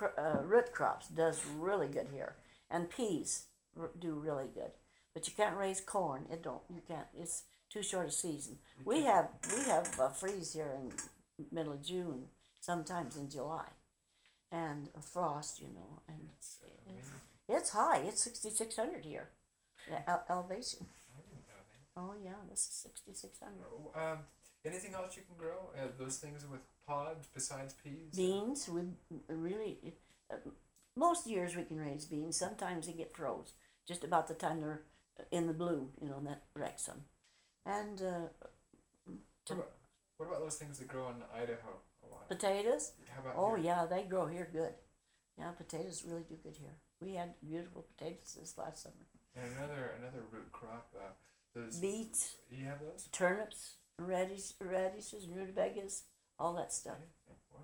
root crops does really good here, and peas do really good. But you can't raise corn. It don't. You can't. It's too short a season. We have a freeze here in middle of June, sometimes in July, and a frost. And it's high. It's 6,600 here, the elevation. I didn't know that. Oh yeah, this is 6,600. Anything else you can grow? Those things with pods besides peas? Beans, we really uh, most years we can raise beans. Sometimes they get froze just about the time they're in the bloom, and that wrecks them. And What about, what about those things that grow in Idaho a lot? potatoes. How about Oh here? yeah, they grow here good. Yeah, potatoes really do good here. We had beautiful potatoes this last summer. And another root crop. Those Beets, you have those? turnips, radishes, rutabagas, all that stuff. Yeah, wow.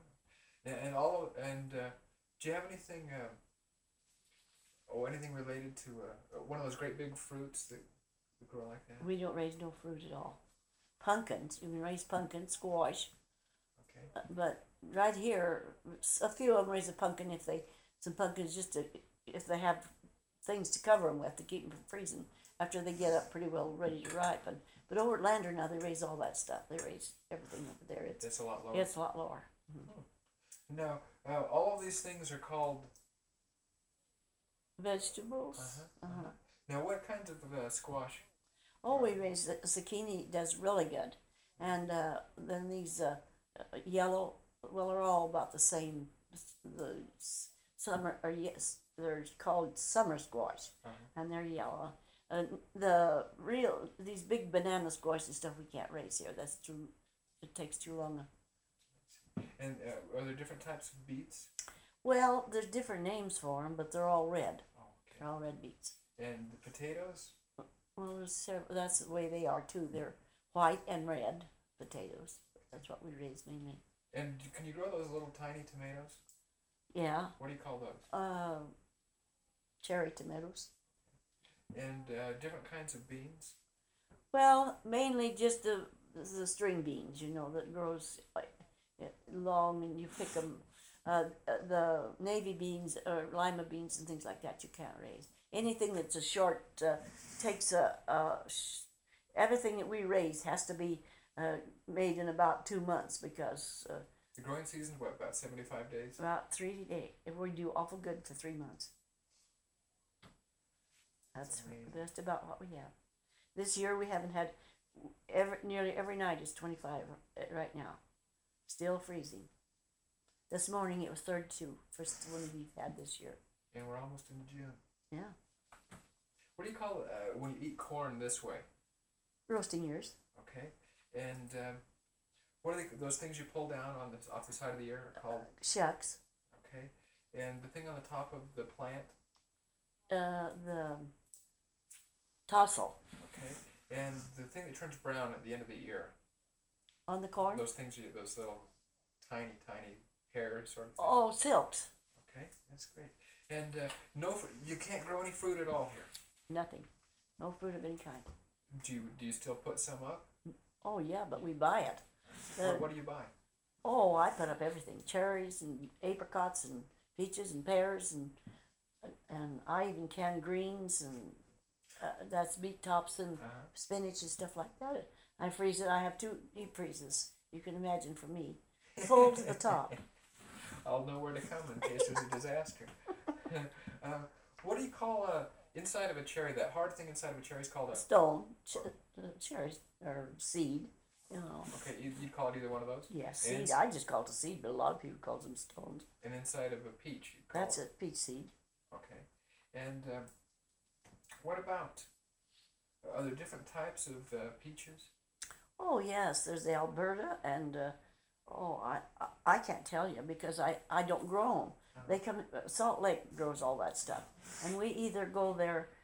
Do you have anything? Anything related to one of those great big fruits that grow like that? We don't raise no fruit at all. Pumpkins, you can raise pumpkins, squash, Okay. but right here, a few of them raise a pumpkin some pumpkins if they have things to cover them with to keep them from freezing after they get up pretty well ready to ripen. But over at Lander now they raise all that stuff. They raise everything over there. That's a lot lower. It's a lot lower. Mm-hmm. Now, all of these things are called. Vegetables. Now, what kinds of squash? Oh, we raise the zucchini. Does really good, and then these yellow. Well, they're all about the same. The summer, or yes, they're called summer squash, and they're yellow. These big banana squash and stuff we can't raise here. That's too. It takes too long. And are there different types of beets? Well, there's different names for them, but they're all red. Oh, okay. They're all red beets. And the potatoes? Well, that's the way they are too. They're white and red potatoes. That's what we raise mainly. And can you grow those little tiny tomatoes? Yeah. What do you call those? Cherry tomatoes. And different kinds of beans? Well, mainly just the string beans, that grows like long, and you pick them. The navy beans or lima beans and things like that you can't raise. Anything that's a short takes everything that we raise has to be made in about 2 months because The growing season's what, about 75 days? about 3 days. If we do awful good for 3 months. That's amazing. just about what we have. This year we haven't had nearly every night is 25 right now. Still freezing. This morning it was 32, first one we've had this year. And we're almost in June. Yeah. What do you call it when you eat corn this way? Roasting ears. Okay. And what are those things you pull down off the side of the ear are called? Shucks. Okay. And the thing on the top of the plant? The tassel. Okay. And the thing that turns brown at the end of the ear? On the corn? Those little tiny hairs sort of thing. Oh, silks. Okay, that's great. And you can't grow any fruit at all here. Nothing. No fruit of any kind. Do you still put some up? Oh, yeah, but we buy it. What do you buy? Oh, I put up everything. Cherries and apricots and peaches and pears and I even can greens and that's beet tops and spinach and stuff like that. I freeze it. I have 2 deep freezes. You can imagine for me. Full to the top. I'll know where to come in case there's a disaster. What do you call inside of a cherry? That hard thing inside of a cherry is called a stone. Cherries or seed. Okay, you'd call it either one of those? Yeah, seed. I just call it a seed, but a lot of people call them stones. And inside of a peach, you'd call That's a peach seed. Okay. And what about, are there different types of peaches? Oh, yes. There's the Alberta and, I can't tell you because I don't grow them. They come, Salt Lake grows all that stuff. And we either go there